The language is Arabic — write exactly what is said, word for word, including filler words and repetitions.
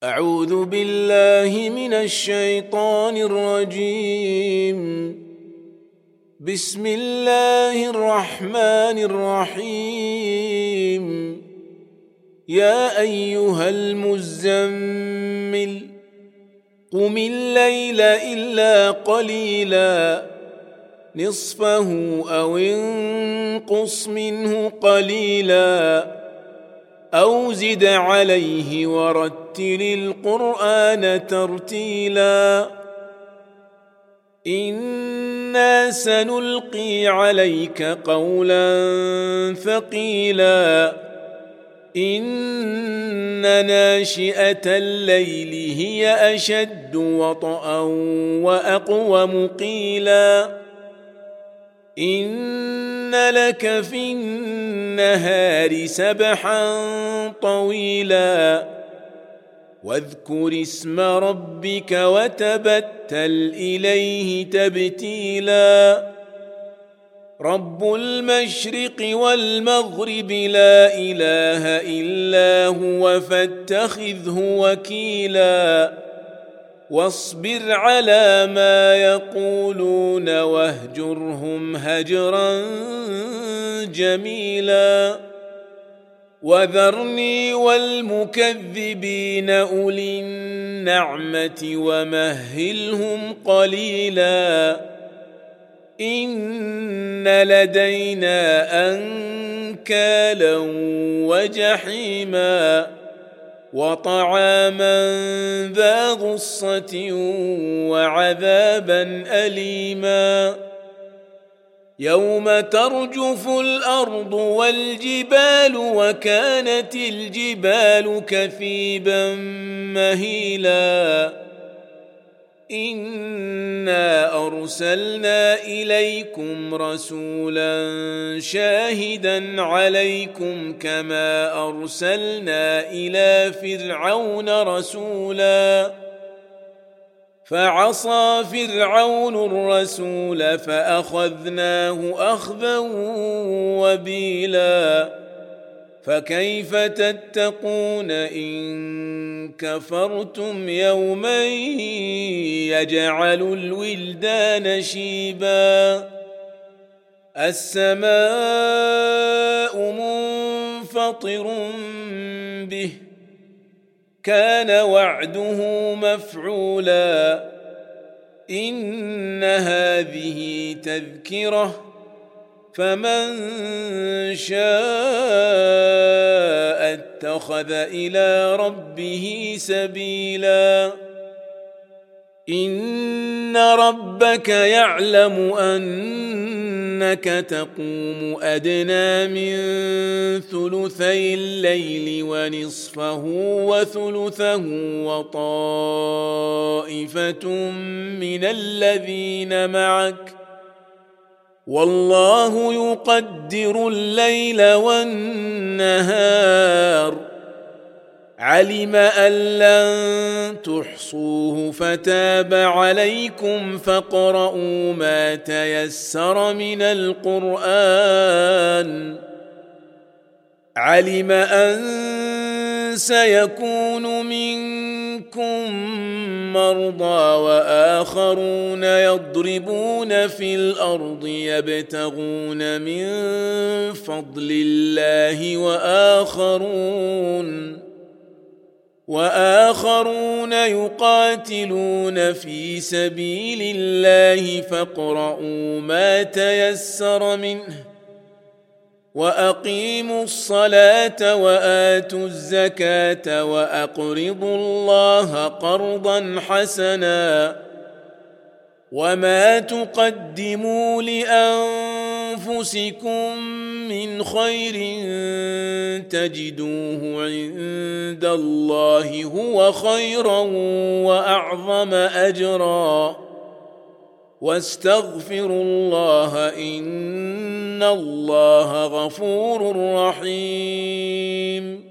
أعوذ بالله من الشيطان الرجيم. بسم الله الرحمن الرحيم. يا أيها المزمل قم الليل إلا قليلا نصفه أو انقص منه قليلا أو زد عليه ورتل القرآن ترتيلا إنا سنلقي عليك قولا ثقيلا إن ناشئة الليل هي أشد وطئا وأقوم قيلا إن لك في النهار سبحا طويلا واذكر اسم ربك وتبتل إليه تبتيلا رب المشرق والمغرب لا إله إلا هو فاتخذه وكيلا واصبر على ما يقولون واهجرهم هجرا جميلا وذرني والمكذبين أولي النعمة ومهلهم قليلا إن لدينا أنكالا وجحيما وطعاما ذا غصة وعذابا أليما يوم ترجف الأرض والجبال وكانت الجبال كثيبا مهيلا إنا أرسلنا إليكم رسولا شاهدا عليكم كما أرسلنا إلى فرعون رسولا فعصى فرعون الرسول فأخذناه أخذا وبيلا فكيف تتقون إن كفرتم يوما يجعل الولدان شيبا السماء منفطر به كان وعده مفعولا إن هذه تذكرة فمن شاء اتخذ إلى ربه سبيلا إن ربك يعلم أنك تقوم أدنى من ثلثي الليل ونصفه وثلثه وطائفة من الذين معك والله يقدر الليل والنهار علم أن لن تحصوه فتاب عليكم فاقرؤوا ما تيسر من القرآن علم أن سيكون منكم مرضى وآخرون يضربون في الأرض يبتغون من فضل الله وآخرون وآخرون يقاتلون في سبيل الله فاقرؤوا ما تيسر منه وأقيموا الصلاة وآتوا الزكاة وأقرضوا الله قرضا حسنا وما تقدموا لأنفسكم من خير تجدوه عند الله هو خيرا وأعظم أجرا واستغفروا الله إن الله غفور رحيم